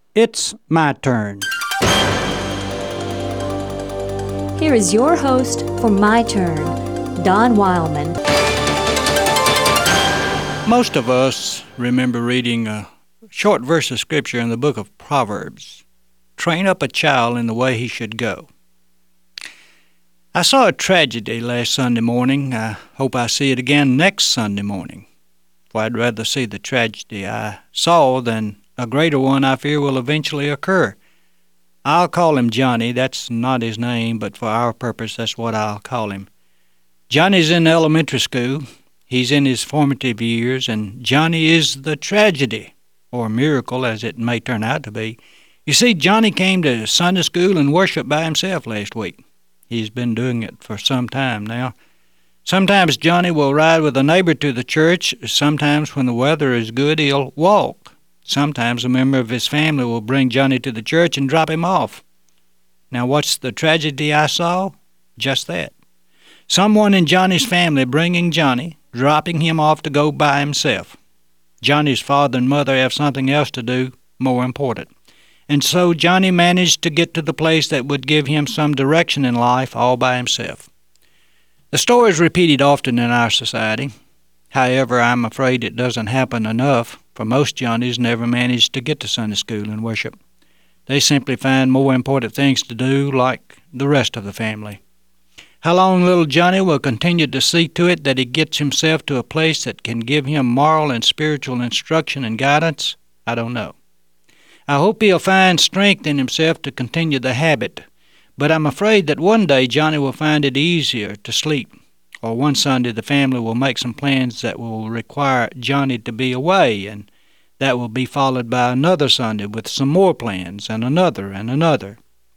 It's my turn. Here is your host for My Turn, Don Wildman. Most of us remember reading a short verse of Scripture in the book of Proverbs. Train up a child in the way he should go. I saw a tragedy last Sunday morning. I hope I see it again next Sunday morning. For I'd rather see the tragedy I saw than a greater one I fear will eventually occur. I'll call him Johnny. That's not his name, but for our purpose, that's what I'll call him. Johnny's in elementary school. He's in his formative years, and Johnny is the tragedy, or miracle as it may turn out to be. You see, Johnny came to Sunday school and worshiped by himself last week. He's been doing it for some time now. Sometimes Johnny will ride with a neighbor to the church. Sometimes when the weather is good, he'll walk. Sometimes a member of his family will bring Johnny to the church and drop him off. Now, what's the tragedy I saw? Just that. Someone in Johnny's family bringing Johnny, dropping him off to go by himself. Johnny's father and mother have something else to do, more important. And so Johnny managed to get to the place that would give him some direction in life all by himself. The story is repeated often in our society. However, I'm afraid it doesn't happen enough, for most Johnnies never manage to get to Sunday school and worship. They simply find more important things to do, like the rest of the family. How long little Johnny will continue to see to it that he gets himself to a place that can give him moral and spiritual instruction and guidance, I don't know. I hope he'll find strength in himself to continue the habit, but I'm afraid that one day Johnny will find it easier to sleep, or one Sunday the family will make some plans that will require Johnny to be away, and that will be followed by another Sunday with some more plans, and another and another.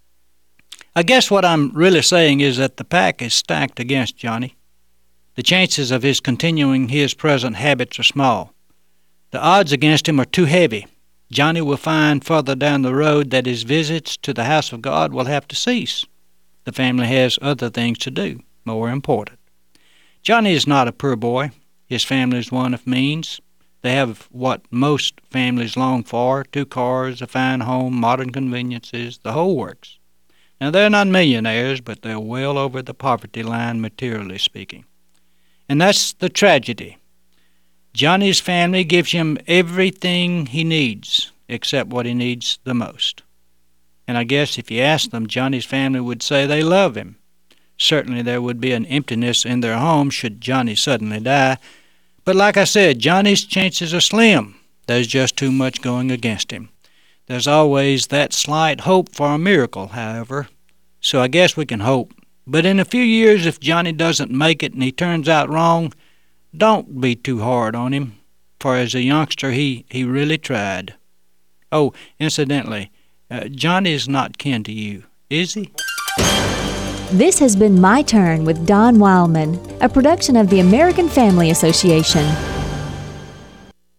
I guess what I'm really saying is that the pack is stacked against Johnny. The chances of his continuing his present habits are small. The odds against him are too heavy. Johnny will find further down the road that his visits to the house of God will have to cease. The family has other things to do, more important. Johnny is not a poor boy. His family is one of means. They have what most families long for, 2 cars, a fine home, modern conveniences, the whole works. Now, they're not millionaires, but they're well over the poverty line, materially speaking. And that's the tragedy. Johnny's family gives him everything he needs, except what he needs the most. And I guess if you ask them, Johnny's family would say they love him. Certainly there would be an emptiness in their home should Johnny suddenly die. But like I said, Johnny's chances are slim. There's just too much going against him. There's always that slight hope for a miracle, however, so I guess we can hope. But in a few years, if Johnny doesn't make it and he turns out wrong, don't be too hard on him, for as a youngster he really tried. Oh, incidentally, Johnny is not kin to you, is he? This has been My Turn with Don Wildman, a production of the American Family Association.